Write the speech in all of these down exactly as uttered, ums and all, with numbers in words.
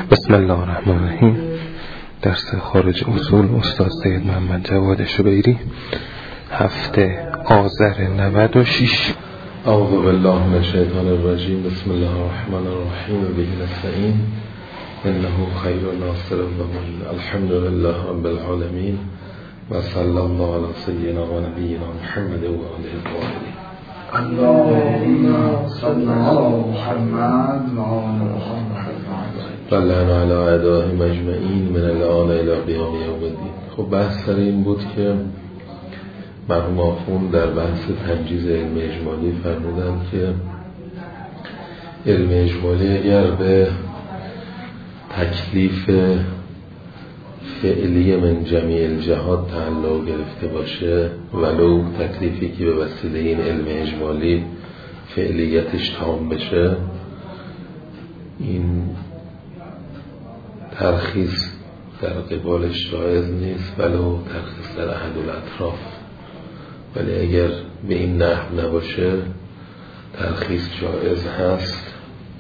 بسم الله الرحمن الرحیم. درس خارج اصول استاد سید محمد جواد شبیری، هفته آذر نود و شش. اعوذ بالله من الشیطان الرجیم. بسم الله الرحمن الرحیم. به نستعین انه خیر ناصر و معین. الحمد لله رب العالمین و صلی الله علی سیدنا و نبینا محمد و آله الطاهرین. اللهم صل علی محمد و آل محمد بلعنا علی اعدائهم اجمعین من الان الی قیام یوم الدین. خب بحث سر این بود که مرحوم آخوند در بحث تنجیز علم اجمالی فرمودند که علم اجمالی اگر به تکلیف فعلی من جمیع الجهات تعلق گرفته باشه، ولو تکلیفی که به وسیله این علم اجمالی فعلیتش تام بشه، این ترخیص در قبالش جایز نیست، ولو ترخیص در احد الاطراف. ولی اگر به این نحو نباشه ترخیص جایز هست،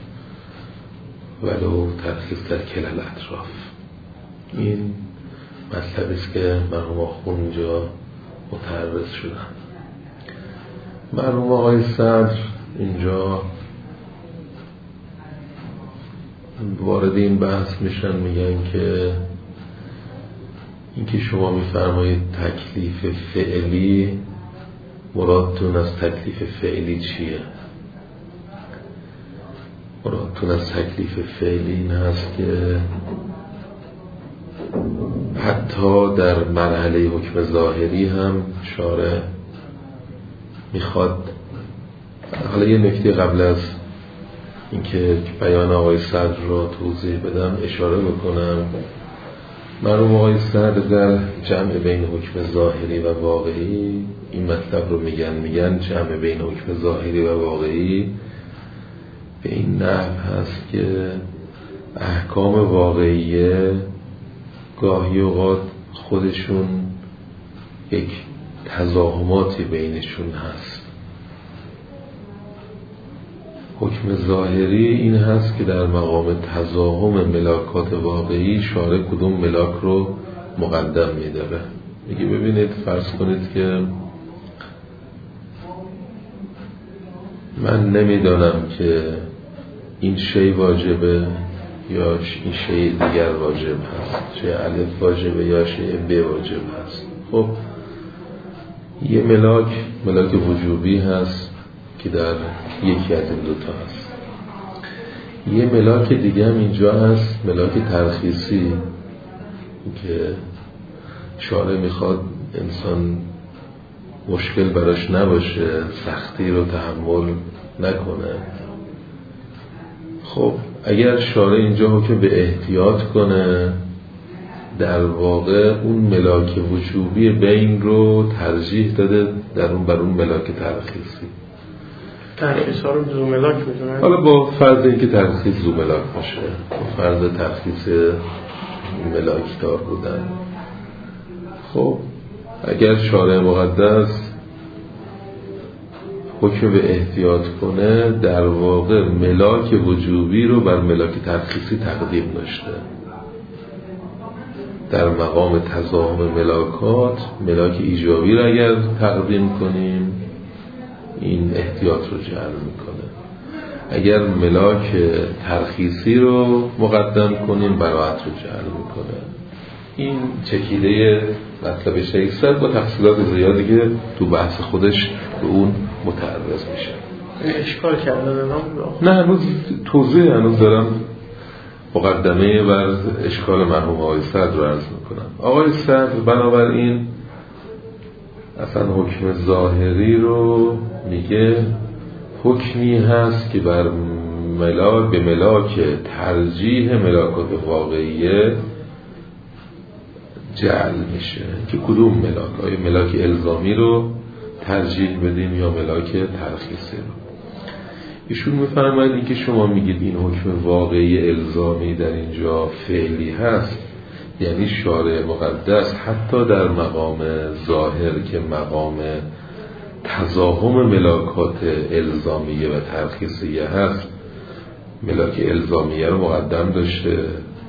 ولو ترخیص در کل الاطراف. این مطلبی است که مرحوم آخوند اینجا متعرض شدن. مرحوم آقای صدر اینجا وارد این بحث میشن، میگن که اینکه شما میفرمایید تکلیف فعلی، مرادتون از تکلیف فعلی چیه؟ مرادتون از تکلیف فعلی این هست که حتی در مرحله حکم ظاهری هم شارع میخواد. حالا یه نکته قبل از اینکه بیان آقای صدر رو توضیح بدم اشاره بکنم. مرحوم آقای صدر در جمع بین حکم ظاهری و واقعی این مطلب رو میگن میگن جمع بین حکم ظاهری و واقعی به این نحو هست که احکام واقعیه گاهی اوقات خودشون یک تزاحماتی بینشون هست. حکم ظاهری این هست که در مقام تزاحم ملاکات واقعی شارع کدوم ملاک رو مقدم میداره. میگه ببینید، فرض کنید که من نمیدانم که این شی واجبه یا این شی دیگر واجب هست، چه الف واجبه یا شی ب واجب هست. خب یه ملاک ملاک وجوبی هست که در یکی از این دوتا هست. یه ملاک دیگه هم اینجا هست، ملاک ترخیصی که شارع میخواد انسان مشکل براش نباشه، سختی رو تحمل نکنه. خب اگر شارع اینجا حکم به احتیاط کنه، در واقع اون ملاک وجوبی بین رو ترجیح داده در اون بر اون ملاک ترخیصی. ترخیص ها رو زو ملاک میدونن. حالا با فرض اینکه ترخیص زو ملاک باشه، با فرض ترخیص ملاک دار بودن. خب اگر شارع مقدس حکم به احتیاط کنه، در واقع ملاک وجوبی رو بر ملاک ترخیصی تقدیم داشته. در مقام تضاهم ملاکات ملاک ایجابی رو اگر تقدیم کنیم این احتیاط رو جعل میکنه. اگر ملاک ترخیصی رو مقدم کنیم براحت رو جعل میکنه. این چکیده مطلب شیخ با تفصیلات زیادی که تو بحث خودش به اون متعرض میشه. اشکال کرده نام؟ نه هنوز توضیح هنوز دارم، مقدمه بر اشکال مرحوم آقای صدر رو عرض میکنم. آقای صدر بنابراین اصلا حکم ظاهری رو میگه حکمی هست که بر ملاک به ملاک ترجیح ملاکات واقعیه جعل میشه که کدوم ملاک، آیا ملاک الزامی رو ترجیح بدیم یا ملاک ترخیصی رو. ایشون میفرماید این که شما میگید این حکم واقعی الزامی در اینجا فعلی هست، یعنی شارع مقدس حتی در مقام ظاهر که مقام تضاهم ملاکات الزامیه و ترخیصیه هست، ملاک الزامیه رو مقدم داشته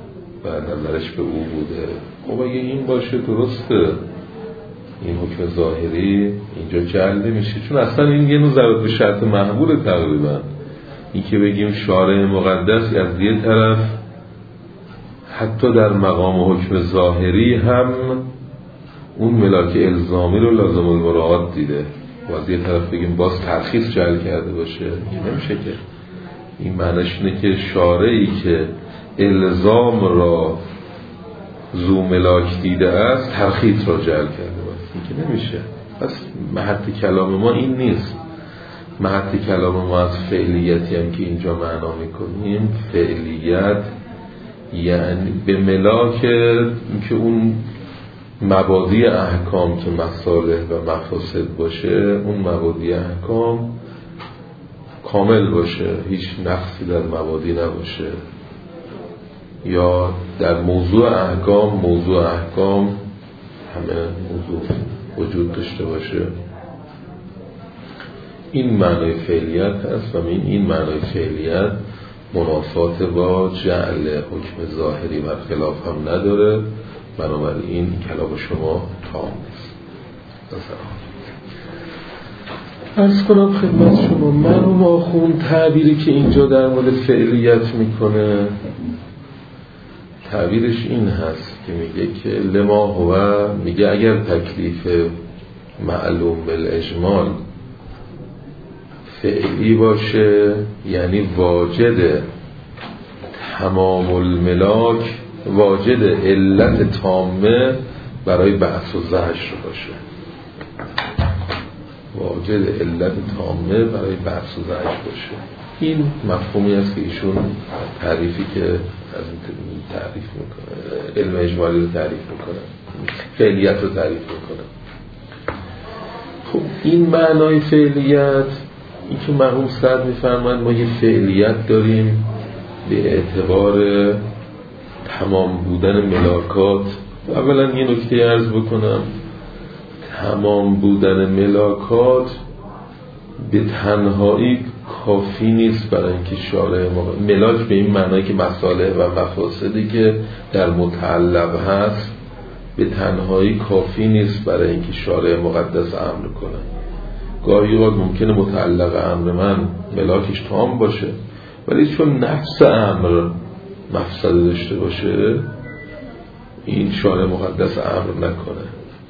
و نظرش به او بوده. خب اگه این باشه درسته، این حکم ظاهری اینجا جلب میشه، چون اصلا این یه نوع ضرورت به شرط محبوله تقریبا. این که بگیم شارع مقدس از یه طرف حتی در مقام حکم ظاهری هم اون ملاک الزامی رو لازم المراعات دیده و از یه طرف بگیم باز ترخیص جعل کرده باشه، این نمیشه که. این معنیش اینه که شارعی که الزام را ذو ملاک دیده است ترخیص را جعل کرده باشه، این که نمیشه. پس محط کلام ما این نیست. محط کلام ما از فعلیتی هم که اینجا معنا میکنیم، فعلیت یعنی به ملاک که اون مبادی احکام که مصالح و مفاسد باشه، اون مبادی احکام کامل باشه، هیچ نقصی در مبادی نباشه، یا در موضوع احکام موضوع احکام همه موضوع وجود داشته باشه. این معنای فعلیت هست و این این معنای فعلیت منافات با جعل حکم ظاهری برخلاف هم نداره. بنابراین این کلام شما تام نیست. عرض کنم خدمت شما، مرحوم آخوند تعبیری که اینجا در مورد فعلیت میکنه، تعبیرش این هست که میگه که لما هو، میگه اگر تکلیف معلوم بالاجمال فعلی باشه، یعنی واجد تمام الملاک، واجد علت تامه برای بحث و زجر باشه، واجد علت تامه برای بحث و زجر باشه. این مفهومی است که ایشون تعریفی که از این تعریف میکنه، علم اجمالی رو تعریف میکنه، فعلیت رو تعریف میکنه. خب این معنای فعلیت، این که مرحوم سعد میفرماند ما یه فعلیت داریم به اعتبار تمام بودن ملاکات. اولا یه نکته عرض بکنم، تمام بودن ملاکات به تنهایی کافی نیست برای اینکه شارع ملاک به این معنایی که مصالح و مفاسدی که در متعلق هست به تنهایی کافی نیست برای اینکه شارع مقدس امر کنه. گاهی اوقات ممکنه متعلق امر من ملاکش تام باشه، ولی چون نفس امر مفسده داشته باشه این شارع مقدس امر نکنه.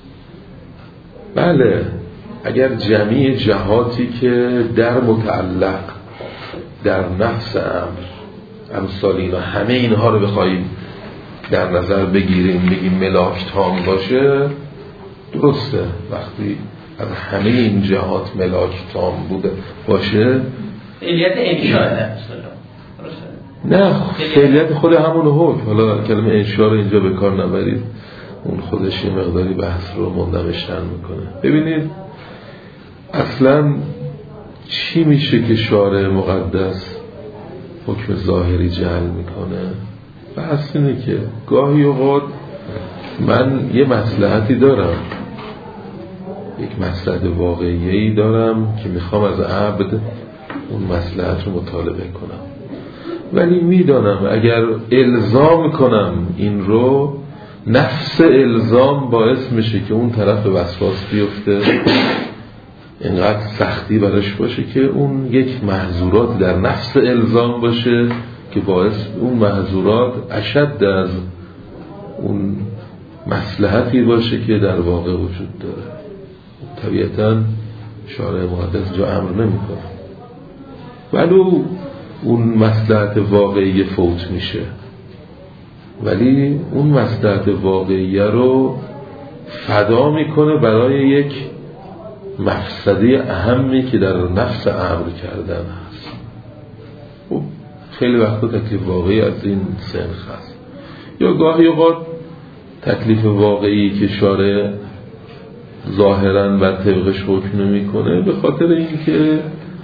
بله، اگر جمعی جهاتی که در متعلق در نفس امر امثال اینا همه اینها رو بخوایم در نظر بگیریم بگیم ملاک تام باشه، درسته. وقتی از همه این جهات ملاک تام بوده باشه، فعلیت انشاء نه فعلیت خود همون حکم. حالا کلمه انشاء رو اینجا به کار نبرید، اون خودش یه مقداری بحث رو مندمج‌تر میکنه. ببینید اصلا چی میشه که شارع مقدس حکم ظاهری جعل میکنه؟ بحث اینه که گاهی اوقات من یه مصلحتی دارم، یک مصلحت واقعیه‌ای دارم که میخوام از عبد اون مصلحت رو مطالبه کنم، ولی میدانم اگر الزام کنم این رو، نفس الزام باعث میشه که اون طرف وسواس بیفته، اینقدر سختی براش باشه که اون یک محظورات در نفس الزام باشه که باعث اون محظورات اشد از اون مصلحتی باشه که در واقع وجود داره. طبیعتاً شارع مقدس جا امر نمی‌کنه، ولو اون مصلحت واقعی فوت میشه، ولی اون مصلحت واقعی رو فدا میکنه برای یک مفسده اهمی که در نفس امر کردن هست. خب خیلی وقتا تکلیف واقعی از این سنخ هست، یا گاهی اوقات تکلیف واقعی که شارع ظاهراً و طبقش حکم نمی‌کنه به خاطر اینکه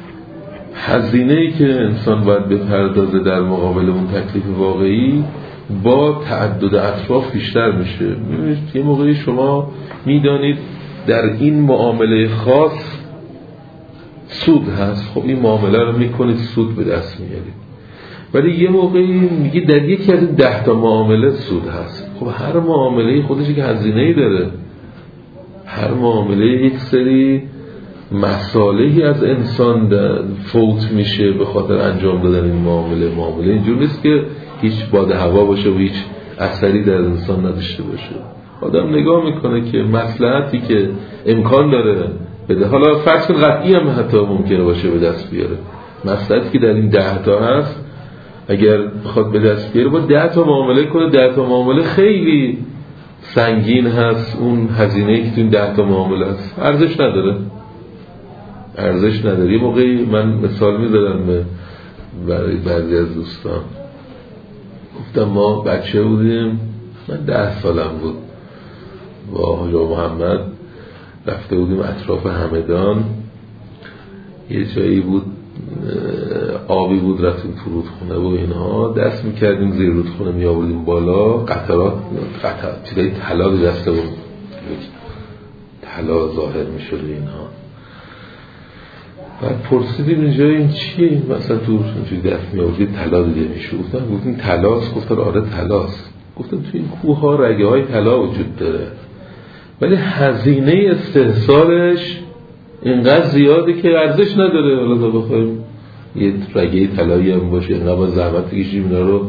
هزینه‌ای که انسان باید بپردازه در مقابل اون تکلیف واقعی با تعدد اطراف بیشتر میشه. می‌بینید یه موقعی شما میدانید در این معامله خاص سود هست، خب این معامله رو میکنید سود به دست میارید، ولی یه موقعی میگه در یکی از این ده تا معامله سود هست. خب هر معامله خودش یک هزینه‌ای داره، هر معامله یک سری مصالحی از انسان فوت میشه به خاطر انجام دادن این معامله. معامله اینجور نیست که هیچ باد هوا باشه و هیچ اثری در انسان نداشته باشه. آدم نگاه میکنه که مصلحتی که امکان داره بده، حالا فرض کن قطعی هم حتی ممکنه باشه به دست بیاره، مصلحتی که در این ده تا هست اگر بخواد به دست بیاره با ده تا معامله کنه، ده تا معامله خیلی سنگین هست، اون هزینه‌ای که تو این ده تا معامله هست ارزش نداره، ارزش نداره. یه موقعی من مثال می‌زدم به برای بعضی از دوستان، گفتم ما بچه بودیم، من ده سالم بود، با حاج محمد رفته بودیم اطراف همدان، یه جایی بود آبی بود، رفتیم تو رودخونه و اینها، دست میکردیم زیر رودخونه میآوردیم بالا، قطرات قطرات چیزای طلا به دست بود، طلا ظاهر میشد اینها. بعد پرسیدیم اینجا این چیه؟ مثلا تو اینجوری دست میآوردید طلا دیده میشه. گفتم گفتیم طلاست؟ گفتن آره طلاست. گفتم تو این کوه ها رگه های طلا وجود داره، ولی هزینه استحصالش اینقدر زیاده که ارزش نداره. حالا تا بخوایم یه رگه طلایی هم باشه اینقدر با زحمت کشیم اینا رو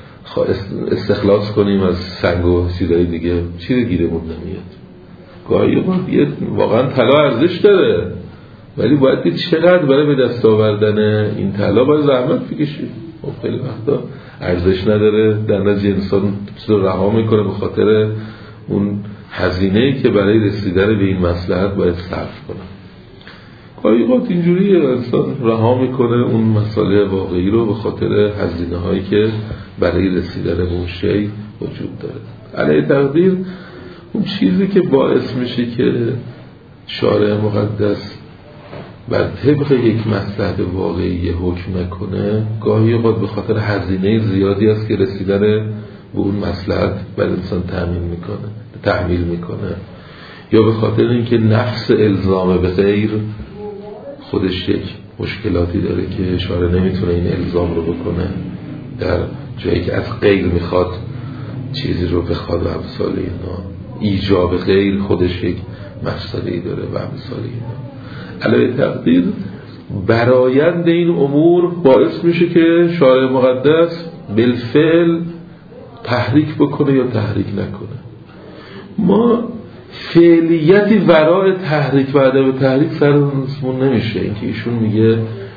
استخلاص کنیم از سنگ و چیزای دیگه، چیزی گیرمون نمیاد. گاهی باید یه واقعا طلا ارزش داره، ولی باید دید چقدر برای به دست آوردن این طلا باید زحمت بکشیم. خب خیلی وقتا ارزش نداره، در نتیجه انسان چیز رو رها میکنه به خاطر اون هزینه‌ای که برای رسیدن به این مصلحت باید صرف کنه. گاهی اوقات اینجوریه، انسان رها میکنه اون مسئله واقعی رو به خاطر هزینه‌هایی که برای رسیدن به اون شی وجود داره. علیه تقدیر اون چیزی که باعث میشه که شارع مقدس بر طبق یک مصلحت واقعی حکم نکنه، گاهی اوقات به خاطر هزینه زیادی است که رسیدن به اون مصلحت بر انسان تأمین میکنه تحمیل میکنه، یا به خاطر اینکه نفس الزام به غیر خودش یک مشکلاتی داره که شارع نمیتونه این الزام رو بکنه در جایی که از غیر میخواد چیزی رو بخواد و امثال اینا. ایجاب غیر خودش یک مفسده‌ای داره و امثال اینا. علاوه تقدیر برآیند این امور باعث میشه که شارع مقدس بالفعل تحریک بکنه یا تحریک نکنه. ما فعلیتی ورای تحریک و عدم تحریک سرمون نمیشه. اینکه ایشون میگه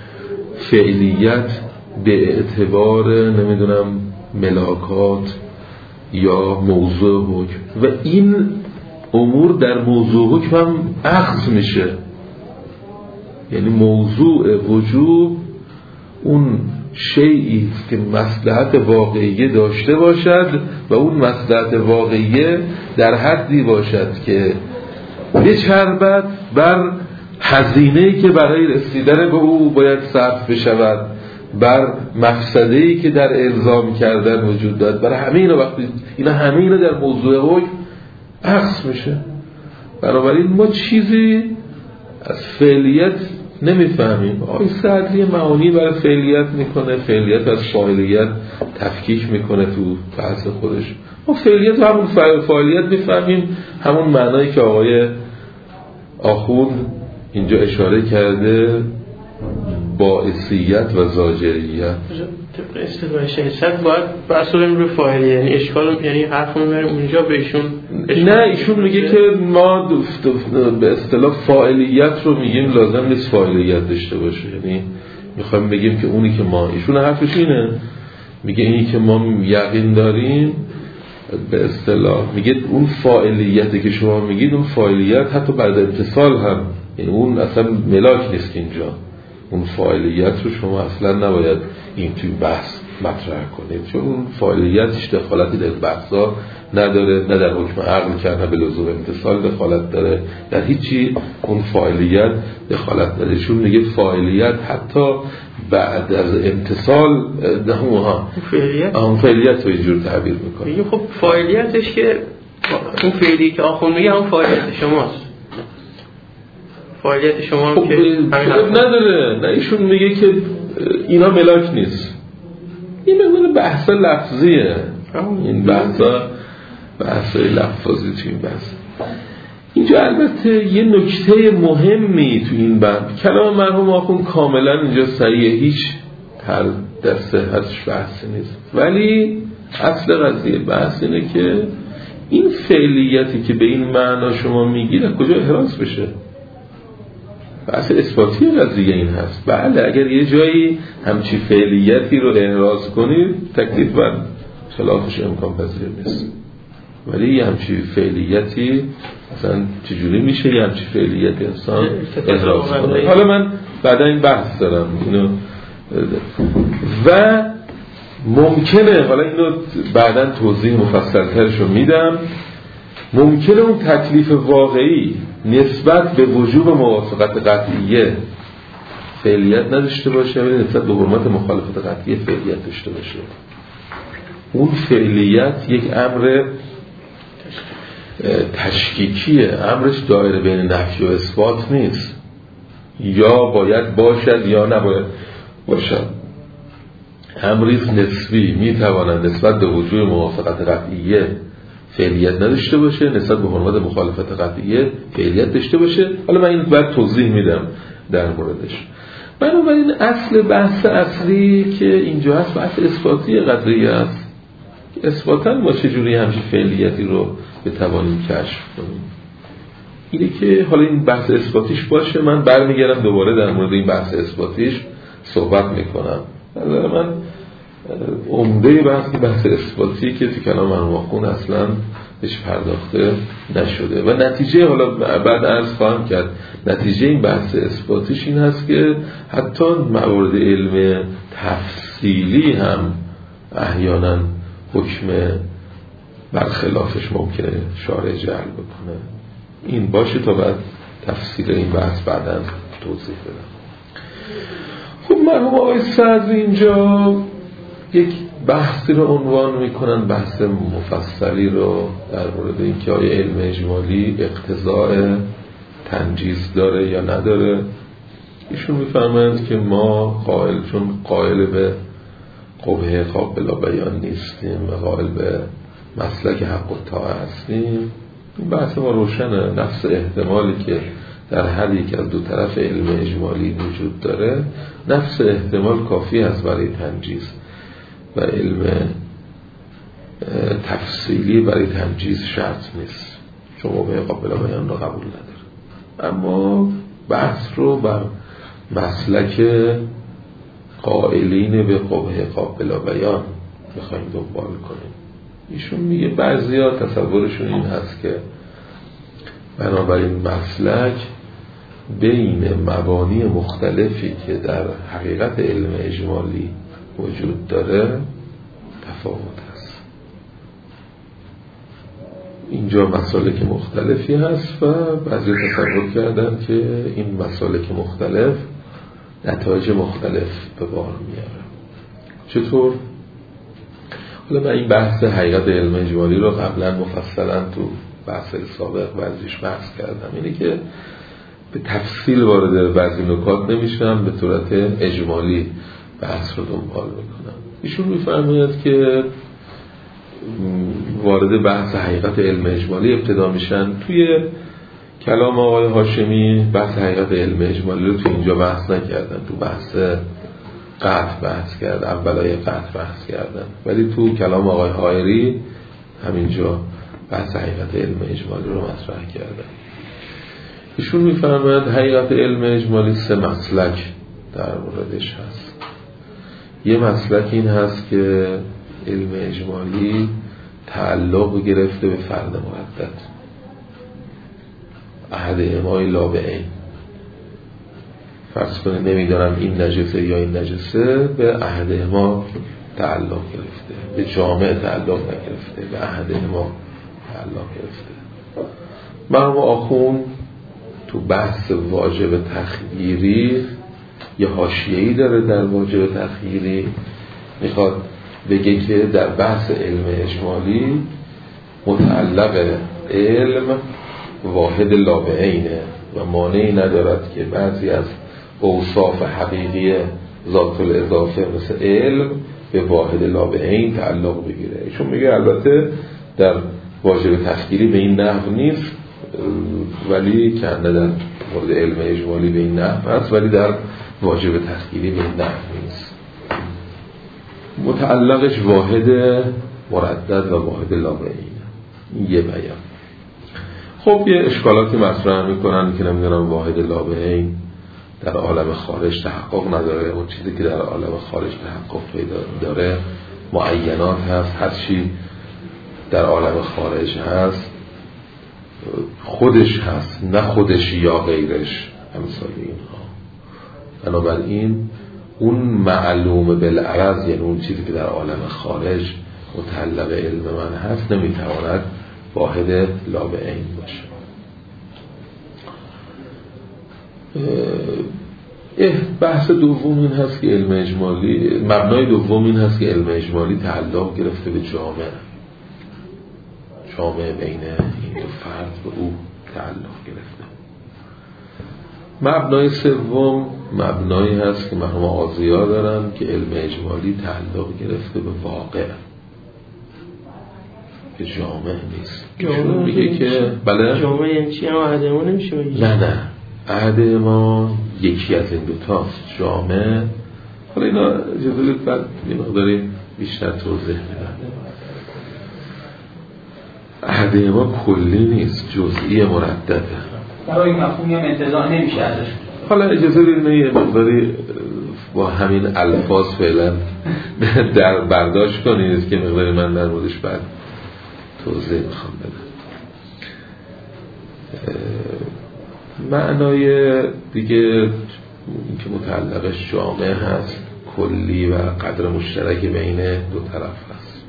فعلیت به اعتبار نمیدونم ملاکات یا موضوع حکم، و این امور در موضوع حکم هم اخذ میشه. یعنی موضوع وجوب اون شیئی که مصلحت واقعی داشته باشد و اون مصلحت واقعی در حدی باشد که بچربد بر هزینه‌ای که برای رسیدن به او باید صرف بشود، بر مفسده‌ای که در الزام کردن وجود دارد. برای همین وقتی اینا همین در موضوع حکم عکس میشه. بنابراین ما چیزی از فعلیت نمیفهمیم. آقای صدری معانی برای فعلیت میکنه، فعلیت از فاعلیت تفکیک میکنه تو بحث خودش. ما فعلیت همون فعالیت میفهمیم، همون معنایی که آقای آخوند اینجا اشاره کرده، باعثیت و زاجریت. طبق اصطلاح شهست باید بحثیم رو فاعلی، یعنی اشکال، یعنی حرف میبریم اونجا به ایشون. نه، ایشون میگه که ما به اصطلاح فاعلیت رو میگیم لازم نیست فاعلیت داشته باشه. یعنی میخوایم بگیم که اونی که ما، ایشون حرفش اینه، میگه اینی که ما یقین داریم به اصطلاح، میگه اون فاعلیتی که شما میگید اون فاعلیت حتی بعد اتصال هم، یعنی اون اصلا ملاک نیست اینجا. اون فاعلیت رو شما اصلا نباید این توی بحث مطرح کنید، چون اون فاعلیتش دخالتی در بحثا نداره، نه در حکم عقل کرده به لزوم امتصال دخالت داره، در هیچی اون فاعلیت دخالت داره. چون میگه فاعلیت حتی بعد از امتصال ده اونها فعلیت اون فعلیت رو اینجور تعبیر میکنه. میگه خب فاعلیتش که اون فعلی که آخون میگه اون فاعلیت شماست، فعالیت شما خب که نداره. نه، ایشون میگه که اینا ملاک نیست، این مقدار بحث لفظیه، این بحثا بحثای لفظی تو این بحث. اینجا البته یه نکته مهمی تو این بحث، کلام مرحوم آخوند کاملا اینجا صحیحه، هیچ تر در صحتش بحثی نیست، ولی اصل قضیه بحث اینه که این فعلیتی که به این معنا شما میگید از کجا احراز بشه. بحث اثباتی قضیه این هست. بله اگر یه جایی همچی فعلیتی رو احراز کنید تکلیف بر خلافش امکان پذیر نیست، ولی یه همچی فعلیتی مثلا چجوری میشه یه همچی فعلیتی انسان احراز کنه؟ حالا من بعدا این بحث دارم اینو و ممکنه، حالا اینو بعدا توضیح مفصل‌ترش رو میدم، ممکنه اون تکلیف واقعی نسبت به وجوب موافقت قطعیه فعلیت نداشته باشه، ولی نسبت به حرمت مخالفت قطعیه فعلیت داشته باشه. اون فعلیت یک امر تشکیکیه، امرش دایره بین نفی و اثبات نیست، یا باید باشد یا نباید باشد، امریز نسبی میتواند نسبت به وجوب موافقت قطعیه فعلیت نداشته باشه، نسبت به حرمت مخالفت قطعیه فعلیت داشته باشه. حالا من این بعد توضیح میدم در موردش. بنابراین اصل بحث اصلی که اینجا هست بحث اثباتی قضیه است، اثباتا ما چجوری همچین فعلیتی رو بتوانیم کشف کنیم. اینه که حالا این بحث اثباتیش باشه، من برمیگردم دوباره در مورد این بحث اثباتیش صحبت میکنم. نظر من عمده بحثی بحث اثباتی که تو کلام مرحوم آخوند اصلا بهش پرداخته نشده و نتیجه، حالا بعد عرض خواهم کرد، نتیجه این بحث اثباتیش این هست که حتی موارد علم تفصیلی هم احیانا حکم برخلافش ممکنه شارع جعل بکنه. این باشه تا بعد تفصیل این بحث بعدا توضیح بدم. خب مرحوم آقای سعدی اینجا یک بحثی رو عنوان میکنن، بحث مفصلی رو در مورد اینکه آیا علم اجمالی اقتضاء تنجیز داره یا نداره. ایشون میفرمایند که ما قائل چون قائل به قبح خواب بلا بیان نیستیم و قائل به مسلک حق و طاعه هستیم. این بحث ما روشنه، نفس احتمالی که در هر یک از دو طرف علم اجمالی وجود داره، نفس احتمال کافی است برای تنجیز و علم تفصیلی برای تنجیز شرط نیست، چون قبح قابل بیان رو قبول نداره. اما بحث رو بر مسلک قائلین به قبح قابل بیان میخوایم دنبال کنیم. ایشون میگه بعضیا تصورشون این هست که بنابراین مسلک بین مبانی مختلفی که در حقیقت علم اجمالی وجود داره تفاوت هست. اینجا مسالک مختلفی هست و بعضی تصور کردن که این مسالک مختلف نتایج مختلف به بار میاره. چطور؟ حالا من این بحث حقیقت علم اجمالی رو قبلا مفصلا تو بحث سابق بعضیش بحث کردم، اینه که به تفصیل وارد بعضی نکات نمیشم، به صورت اجمالی بحث رو دنبال میکنم. ایشون میفرماید که وارد بحث حقیقت علم اجمالی ابتدا میشن. توی کلام آقای هاشمی بحث حقیقت علم اجمالی رو تو اینجا بحث نکردن، تو بحث قطع بحث کردن، اولای قطع بحث کردن، ولی تو کلام آقای حائری همینجا بحث حقیقت علم اجمالی رو مطرح کردن. ایشون میفرماید حقیقت علم اجمالی سه مسلک در موردش هست. یه مسلک این هست که علم اجمالی تعلق گرفته به فرد مردد، احد امای لا به عین. فرض کنه نمیدارم این نجسه یا این نجسه، به احد اما تعلق گرفته، به جامعه تعلق نگرفته، به احد اما تعلق گرفته. مرحوم آخوند تو بحث واجب تخییری یه حاشیه‌ای داره در واجب تخییری، میخواد بگه که در بحث علم اجمالی متعلق علم واحد لا به عینه و مانعی ندارد که بعضی از اوصاف حقیقی ذات الاضافه مثل علم به واحد لا به عین تعلق بگیره. ایشون میگه البته در واجب تفکیری به این نحو نیست، ولی کنه در مورد علم اجمالی به این نحو هست، ولی در واجب تفکیری به این نحو نیست. متعلقش واحد مردد و واحد لا به عین. یه بیان. خب یه اشکالاتی مطرح میکنن که نمیدونم واحد لا به عین در عالم خارج تحقق نداره، اون چیزی که در عالم خارج تحقق پیدا داره معینات هست، هر چی در عالم خارج هست خودش هست، نه خودش یا غیرش، امثال اینها. بنابراین اون معلوم بالعرض، یعنی اون چیزی که در عالم خارج متعلق علم من هست، نمیتواند واحد لا به عین باشه. بحث دوم این هست که علم اجمالی، مبنای دوم این هست که علم اجمالی تعلق گرفته به جامعه، جامعه بین این دو فرد به او تعلق گرفته. مبنای سوم مبنایی هست که مرحوم آزیا دارن که علم اجمالی تعلق گرفته به واقع، که جامعه نیست. جامعه میگه که بله جامعه یعنی چی؟ اما عهد ما نمیشه بگید. نه نه عهد ما یکی از این دوتاست، جامعه. حالا اینا جزولیت بعد یه مقداری بیشتر توضیح میدن. عهد ما کلی نیست، جزئی مردده. برای مفهومی هم انتزاع نمیشه ازش. حالا اجازه بدید یه مقداری با همین الفاظ فعلا در برداشت کنید که مقداری من در موردش بعد توضیح میخوام بدم. معنای دیگه این که متعلقش جامعه هست، کلی و قدر مشترک بین دو طرف هست.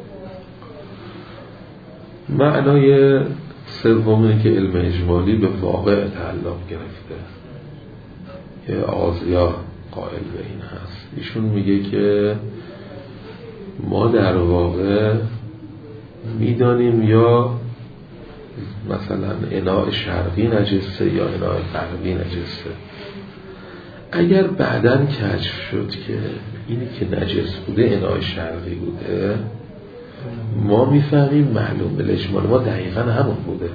معنای سوم اینه که علم اجمالی به واقع تعلق گرفته، که آزیا قائل به این هست. ایشون میگه که ما در واقع میدانیم یا مثلا اناء شرقی نجسه یا اناء غربی نجسه. اگر بعداً کشف شد که اینی که نجس بوده اناء شرقی بوده، ما میفهمیم معلوم بالاجمال ما دقیقاً همون بوده.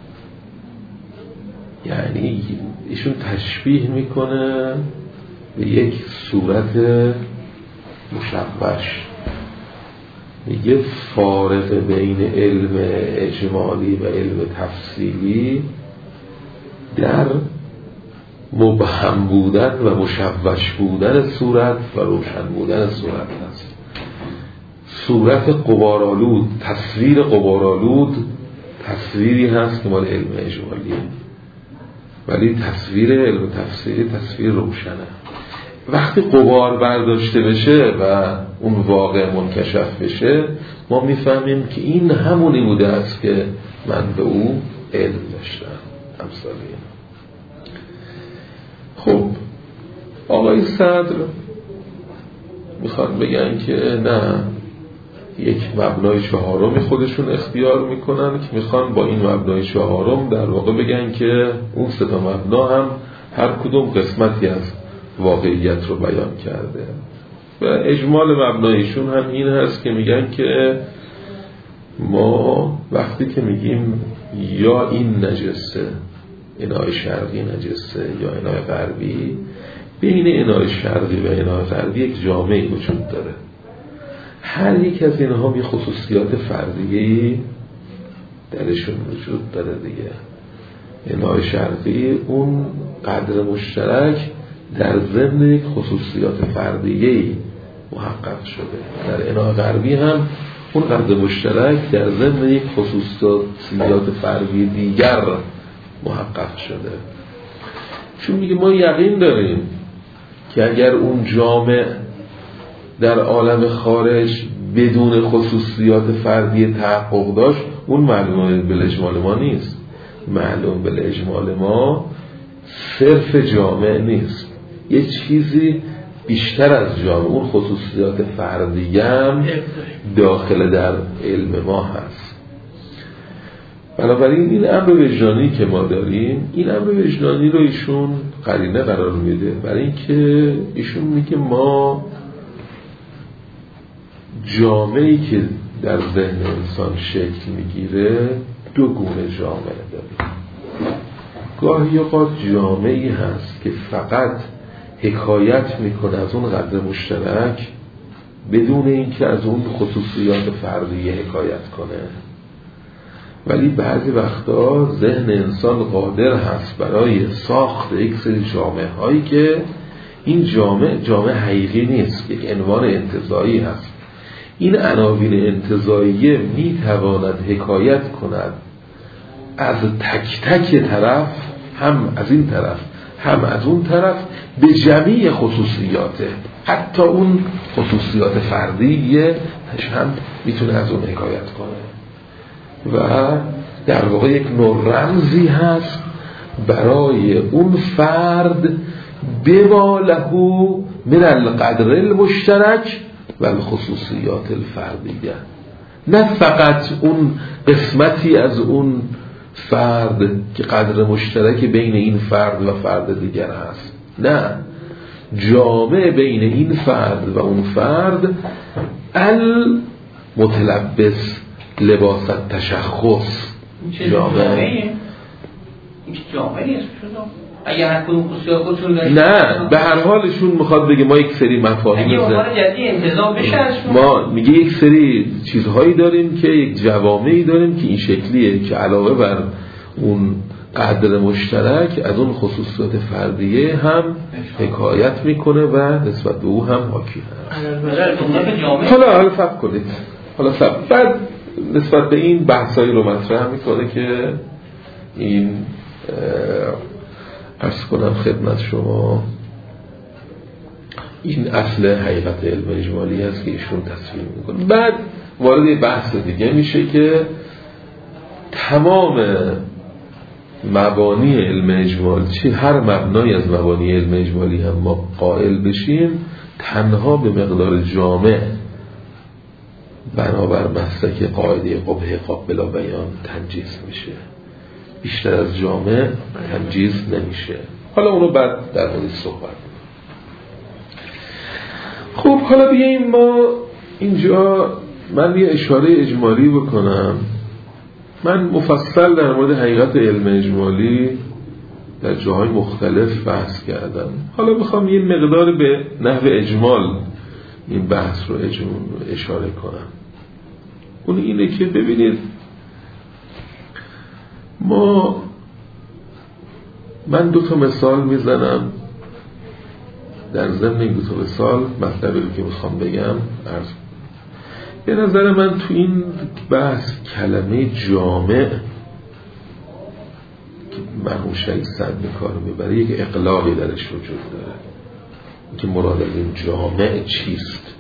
یعنی ایشون تشبیه میکنه به یک صورت مشوش، میگه فارق بین علم اجمالی و علم تفصیلی در مبهم بودن و مشوش بودن صورت و روشن بودن صورت هست. صورت غبارآلود، تصویر غبارآلود تصویری هست که مال علم اجمالیه، ولی تصویر علم تفصیلی تصویر روشنه. وقتی غبار برداشته بشه و اون واقع منکشف بشه، ما میفهمیم که این همونی بوده است که من به او علم داشتم. امثال این. خب آقای صدر میخوان بگن که نه، یک مبنای چهارمی خودشون اختیار میکنن که میخوان با این مبنای چهارم در واقع بگن که اون سه تا مبنا هم هر کدوم قسمتی از واقعیت رو بیان کرده. و اجمال مبنایشون هم این هست که میگن که ما وقتی که میگیم یا این نجسه، اناء شرقی نجسه یا اناء غربی، بین اناء شرقی و اناء غربی یک جامعه وجود داره. هر یک از اینها یه خصوصیات فردیه‌ای درشون وجود داره دیگه. اناء شرقی اون قدر مشترک در ضمن یک خصوصیات فردیه‌ای محقق شده. در اناء غربی هم اون قدر مشترک در ضمن یک خصوصیات فردی دیگر محقق شده. چون میگه ما یقین داریم که اگر اون جامع در عالم خارج بدون خصوصیات فردی تحقق داشت، اون معلوم بالاجمال ما نیست. معلوم بالاجمال ما صرف جامع نیست، یه چیزی بیشتر از جامع، اون خصوصیات فردی هم داخل در علم ما هست. بنابراین این امر وجدانی که ما داریم، این امر وجدانی رو ایشون قرینه قرار میده برای اینکه ایشون میگه ما جامعه‌ای که در ذهن انسان شکل میگیره دو گونه جامعه داره. گاهی اوقات جامعه‌ای هست که فقط حکایت میکنه از اون قدر مشترک بدون اینکه از اون خصوصیات فردی حکایت کنه، ولی بعضی وقتا ذهن انسان قادر هست برای ساخت یک سری جامعه هایی که این جامعه جامعه حقیقی نیست، یک عنوان انتزاعی هست. این عناوین انتزاعیه میتواند حکایت کند از تک تک طرف، هم از این طرف هم از اون طرف، به جمیع خصوصیاته، حتی اون خصوصیات فردیه هم میتونه از اون حکایت کنه و در واقع یک نوع رمزی هست برای اون فرد بما له من القدر المشترک و الخصوصیات الفردیه، نه فقط اون قسمتی از اون فرد که قدر مشترک بین این فرد و فرد دیگر هست، نه، جامع بین این فرد و اون فرد المتلبس لباس تشخص. جامعه این جامعه نیست اگه هر کدوم خصوصیات خودشون داره، نه، به هر حالشون میخواد بگه ما یک سری مفاهیم ما میگه یک سری چیزهایی داریم که یک جوامعی داریم که این شکلیه که علاوه بر اون قدر مشترک از اون خصوصیات فردیه هم حکایت میکنه و نسبت به او هم حاکی هست. حالا حالا فهم کنید، حالا فهم. بعد نسبت به این بحثایی رو مطرح میکنه که این عرض کنم خدمت شما این اصل حقیقت علم اجمالی هست که ایشون تصویر میکنه. بعد وارد بحث دیگه میشه که تمام مبانی علم اجمالی، چی هر مبنای از مبانی علم اجمالی هم ما قائل بشیم، تنها به مقدار جامع بنابر مسلک قاعده قبح قابل بیان تنجیز میشه، بیشتر از جامع تنجیز نمیشه. حالا اونو بعد در موردش صحبت. خب حالا بیاییم ما اینجا من یه اشاره اجمالی بکنم. من مفصل در مورد حقیقت علم اجمالی در جاهای مختلف بحث کردم. حالا میخوام یه مقدار به نحو اجمال این بحث رو اشاره کنم. اون اینه که ببینید ما من دو تا مثال میزنم در ضمن این دو تا مثال مطلبی رو که میخوام بگم عرض. به نظر من تو این بحث کلمه جامع که مرحوم شهید سعدی کار میبره یک اقلاقی درش وجود داره که مراد از این جامع چیست.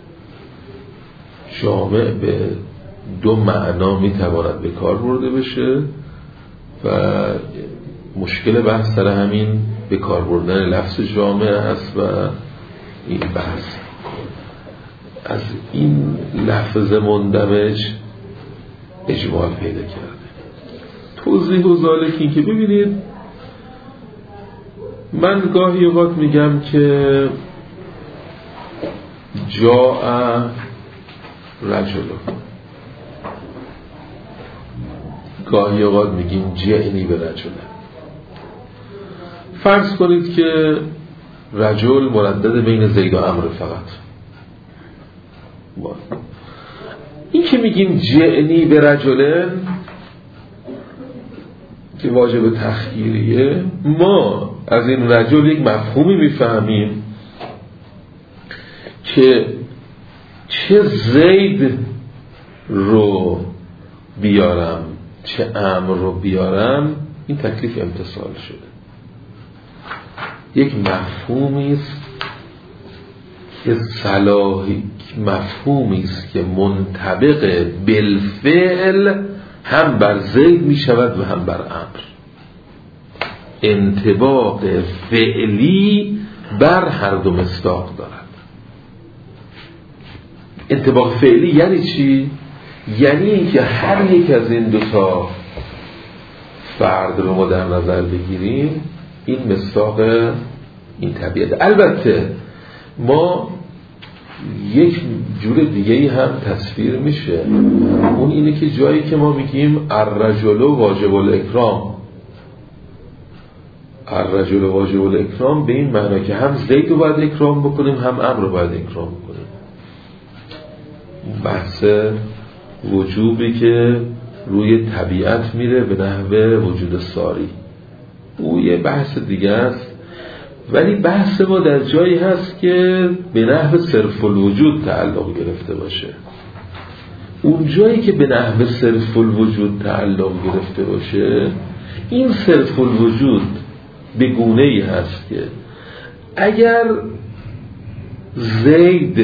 جامع به دو معنا میتواند به کار برده بشه و مشکل بحث سر همین به کار بردن لفظ جامع است و این بحث از این لفظ مندمج اجمال پیدا کرده. توضیح و ذالک این که ببینید من گاهی اوقات میگم که جاء رجل، گاهی اوقات میگیم جعنی به رجل. فرض کنید که رجل مردد بین زید و عمرو فقط. این که میگیم جعنی به رجل که واجب تخییریه، ما از این رجل یک مفهومی میفهمیم که چه زید رو بیارم چه امر رو بیارم این تکلیف امتصال شده. یک مفهومی است که صلاحی مفهومی است که منطبق بالفعل هم بر زید می شود و هم بر امر. انطباق فعلی بر هر دو مصداق دارد. انطباق فعلی یعنی چی؟ یعنی اینکه هر یک از این دو تا فرد رو ما در نظر بگیریم این مصداق این طبیعت. البته ما یک جور دیگه هم تصویر میشه. اون اینه که جایی که ما میگیم الرجل واجب الاکرام، الرجل واجب الاکرام به این معنی که هم زید رو باید اکرام بکنیم هم امر رو باید اکرام بکنیم. بحث وجوبی که روی طبیعت میره به نحوه وجود ساری، او یه بحث دیگه است. ولی بحث ما در جایی هست که به نحو صرف الوجود تعلق گرفته باشه. اون جایی که به نحو صرف الوجود تعلق گرفته باشه، این صرف الوجود به گونه ای هست که اگر زید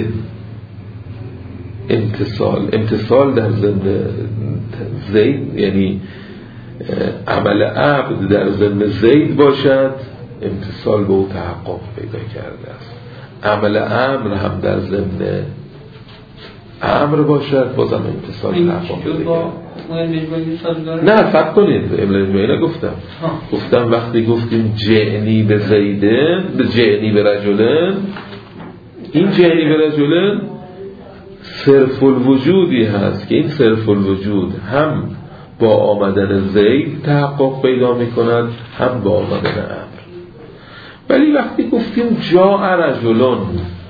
امتصال امتصال در ضمن زید، یعنی عمل عبد در ضمن زید باشد، امتصال به او تحقق پیدا کرده است. عمل امر هم در ضمن امر باشد، بازم امتصال تحقق پیدا کرده. نه فرق کنید، املا اجماعی نگفتم، گفتم وقتی گفتیم جعنی به زیدن، به جعنی به رجلن، این جعنی به رجلن صرف الوجودی هست که این صرف الوجود هم با آمدن زید تحقق پیدا می کند هم با آمدن امر. ولی وقتی گفتیم جاء رجلون،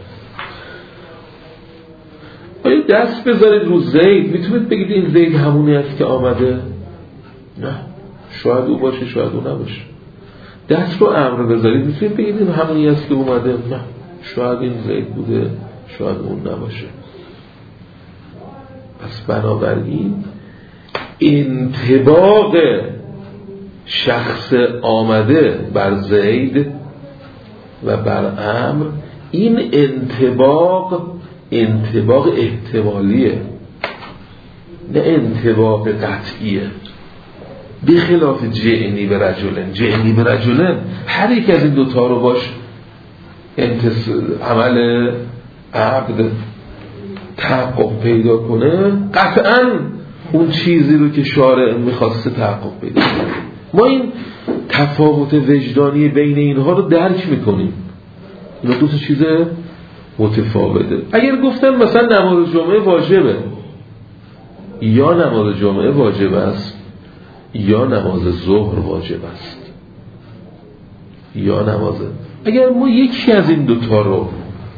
آیا دست بذارید رو زید میتونید بگید این زید همونی است که آمده؟ نه، شاید او باشه شاید او نباشه. دست رو امر بذارید میتونید بگید این همونی است که اومده؟ نه، شاید این زید بوده شاید اون نباشه. پس بنابراین انطباق شخص آمده بر زید و بر امر، این انطباق انطباق احتمالیه، نه انطباق قطعیه. بخلاف جعنی به رجلن، جعنی به رجلن هر یک از این دوتا رو باش انتص... عمل عبد تحقق پیدا کنه، قطعاً اون چیزی رو که شارع میخواسته تحقق پیدا کنه. ما این تفاوت وجدانی بین اینها رو درک میکنیم. اینا دو تا چیز متفاوته. اگر گفتم مثلا نماز جمعه واجبه، یا نماز جمعه واجب است یا نماز ظهر واجب است یا نماز، اگر ما یکی از این دوتا رو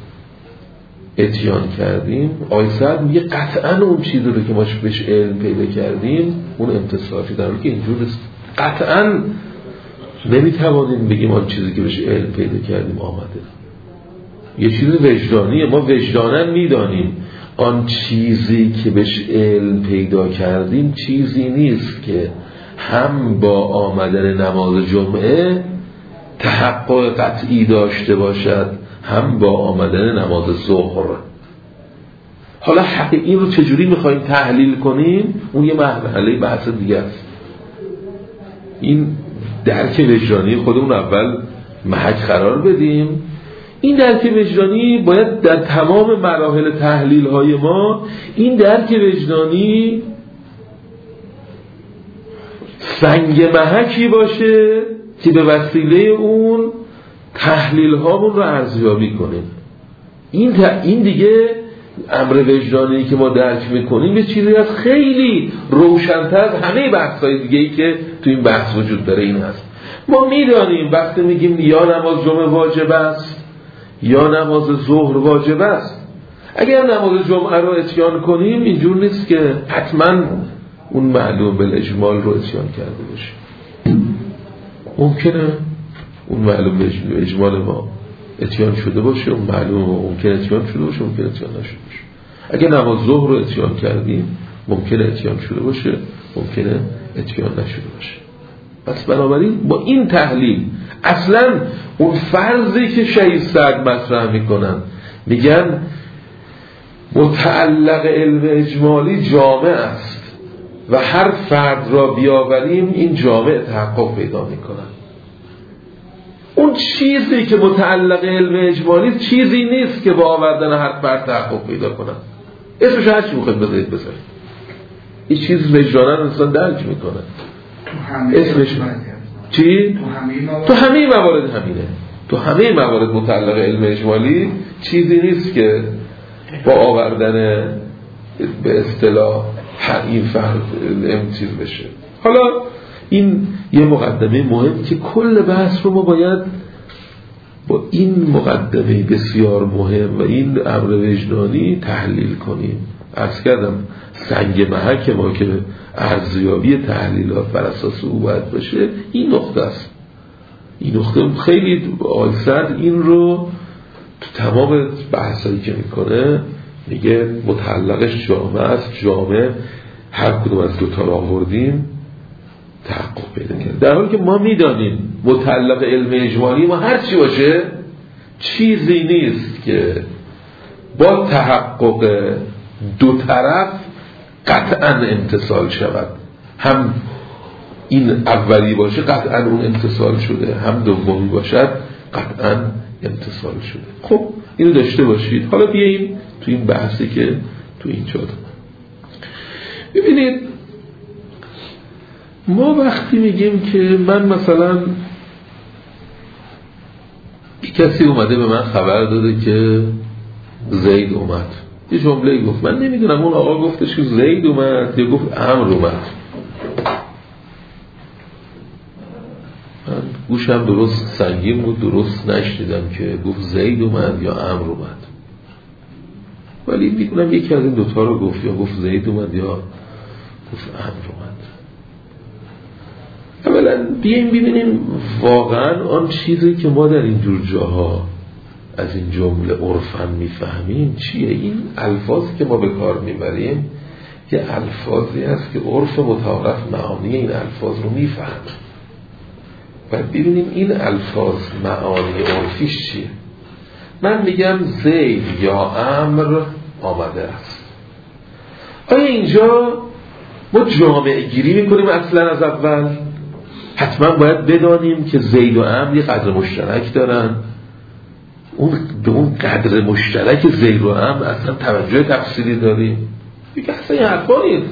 اتیان کردیم، آقای سعد میگه قطعا اون چیزی رو که ما بهش علم پیدا کردیم اون امتصاصی، در حالی که اینجور است. قطعا نمیتوانیم بگیم آن چیزی که بهش علم پیدا کردیم آمده. یه چیز وجدانیه، ما وجدانن میدانیم آن چیزی که بهش علم پیدا کردیم چیزی نیست که هم با آمدن نماز جمعه تحقق قطعی داشته باشد هم با آمدن نماز ظهر. حالا حقیقی رو چجوری میخواییم تحلیل کنیم اون یه مرحله بحث دیگه است. این درک وجدانی خودمون اول محک قرار بدیم. این درک وجدانی باید در تمام مراحل تحلیل های ما این درک وجدانی سنگ محکی باشه که به وسیله اون تحلیل هامون رو ارزیابی کنیم. این ت... این دیگه امر وجدانی که ما درک میکنیم یه چیزی از خیلی روشن‌تر از همه بحث‌های دیگه‌ای که تو این بحث وجود داره این هست. ما میدانیم وقتی میگیم یا نماز جمعه واجب است یا نماز ظهر واجب است، اگر نماز جمعه رو اتیان کنیم اینجور نیست که حتما اون معلوم بالاجمال رو اتیان کرده باشه. ممکنه اون معلوم بالاجمال ما اتیان شده باشه، اون معلوم ممکنه اتیان شده باشه، ممکنه اتیان نشده باشه. اگر نماز ظهر رو اتیان کردیم ممکنه اتیان شده باشه، ممکنه اتیان نشده باشه. پس بنابراین با این تحلیل اصلا اون فرضی که شهید سعد مطرح میکنن میگن متعلق علم اجمالی جامع است و هر فرد را بیاوریم این جامع تحقق پیدا میکنن. اون چیزی که متعلق علم اجمالی چیزی نیست که با آوردن هر فرد تحقق پیدا کنن. اسمش هر چی بخواید بذارید بذارید، این چیز وجدانن انسان درک میکنه. اسمش چی؟ تو همه موارد همینه. تو همه موارد متعلق علم اجمالی چیزی نیست که با آوردن به اصطلاح این فرد امتیز بشه. حالا این یه مقدمه مهم که کل بحث رو ما باید با این مقدمه بسیار مهم و این امر وجدانی تحلیل کنیم. عرض کردم سنگ محک ما که ارزیابی تحلیلات بر اساس او باید باشه این نقطه است. این نقطه خیلی آلسر این رو تو تمام بحثایی که میکنه میگه متعلقش جامعه است، جامعه هر کدوم از دوتا رو آوردیم تحقق پیدا کرد، در حالی که ما میدانیم متعلق علم اجمالی ما هر چی باشه چیزی نیست که با تحقق دو طرف قطعا امتصال شود. هم این اولی باشه قطعا اون امتصال شده، هم دومی باشد قطعا امتصال شده. خب اینو داشته باشید. حالا بیاییم تو این بحثی که تو این جاده ببینید، ما وقتی میگیم که من مثلا کسی اومده به من خبر داده که زید اومد، یه جمله گفت، من نمیدونم اون آقا گفتش که زید اومد یا گفت عمرو اومد، من گوشم درست سنگین بود، درست نشنیدم که گفت زید اومد یا عمرو اومد، ولی میدونم یکی از این دوتا رو گفت، یا گفت زید اومد یا گفت عمرو اومد. اولا بیاییم ببینیم واقعا آن چیزی که ما در این جور جاها از این جمله عرفاً میفهمیم چیه. این الفاظی که ما به کار میبریم یه الفاظی هست که عرف متعارف معانی این الفاظ رو میفهمه و ببینیم این الفاظ معانی عرفیش چیه. من میگم زید یا عمرو آمده است، آیا اینجا ما جامعه گیری میکنیم اصلا از اول؟ حتما باید بدانیم که زید و عمرو یه قدر مشترک دارن، اون به اون قدر مشترک زید و عمرو اصلا توجه تفصیلی داریم؟ دیگه اصلا یه حرفا نیست.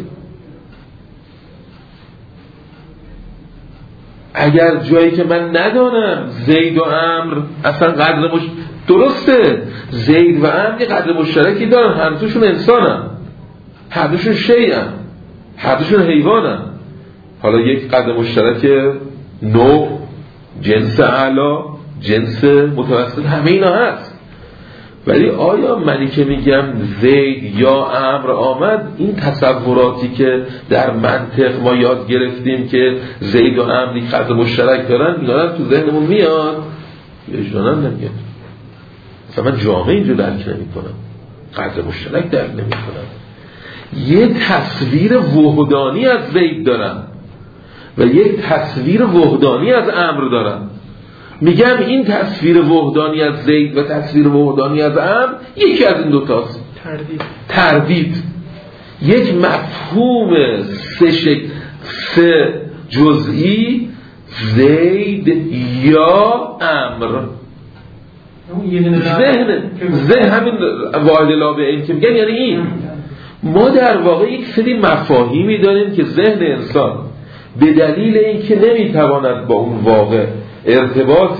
اگر جایی که من ندانم زید و عمرو اصلا قدر مشترک، درسته زید و عمرو یه قدر مشترکی دارن، هر دوشون انسانن، هر دوشون شیئن، هر دوشون حیوانن، حالا یک قدر مشترک نوع، جنس اعلا، جنس متوسط، همه اینا هست. ولی آیا منی که میگم زید یا عمرو آمد، این تصوراتی که در منطق ما یاد گرفتیم که زید و عمرو یک قدر مشترک دارن، اینا تو ذهنمون میاد؟ وجدانم نمیاد. مثلا من جامعه اینجا درک نمی کنم، قدر مشترک درک نمی کنم، یه تصویر وحدانی از زید دارم و یک تصویر وحدانی از عمرو دارم. میگم این تصویر وحدانی از زید و تصویر وحدانی از عمرو یکی از این دوتاست، تردید. تردید یک مفهوم سه شک... سه جزئی، زید یا عمرو. ذهن ذهن همین واحد لابه این که میگن یعنی این. ما در واقع یک سری مفاهیمی داریم که ذهن انسان به دلیل اینکه نمیتواند با اون واقع ارتباط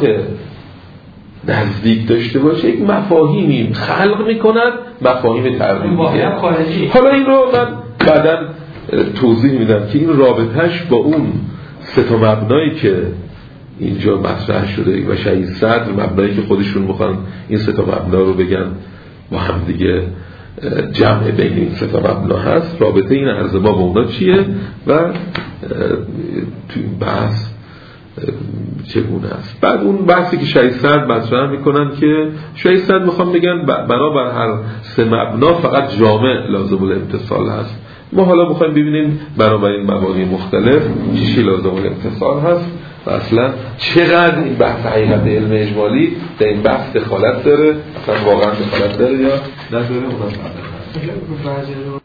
نزدیک داشته باشه یک مفاهیمی خلق میکند، مفاهیم تردیدیه. حالا این رو من بعداً توضیح میدم که این رابطهش با اون سه تا مبنایی که اینجا مطرح شده و شهید صدر مبنایی که خودشون میخوان این سه تا مبنا رو بگن با هم دیگه جمع بین این سه تا مبنا هست، رابطه این عرض ما با اونا چیه و تو این بحث چگونه است. بعد اون بحثی که شهید صدر مطرح میکنن که شهید صدر میخوان بگن بنابر هر سه مبنا فقط جامع لازم الامتصال هست. ما حالا میخوایم ببینیم بنابر این مبانی مختلف چی لازم الامتصال هست و اصلا چقدر این بحث حقیقت علم اجمالی در این بحث دخالت داره، اصلا واقعا دخالت داره یا نداره. اونم